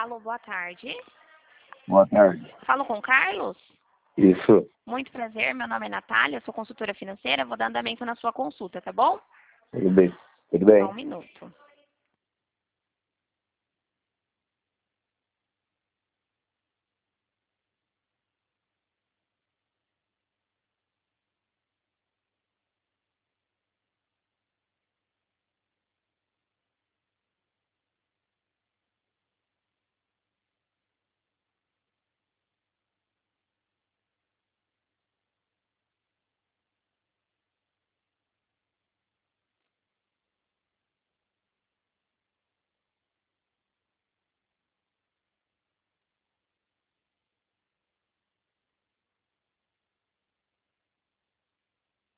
Alô, boa tarde. Boa tarde. Falo com o Carlos? Isso. Muito prazer, meu nome é Natália, sou consultora financeira, vou dar andamento na sua consulta, tá bom? Tudo bem. Tudo bem. Só um minuto.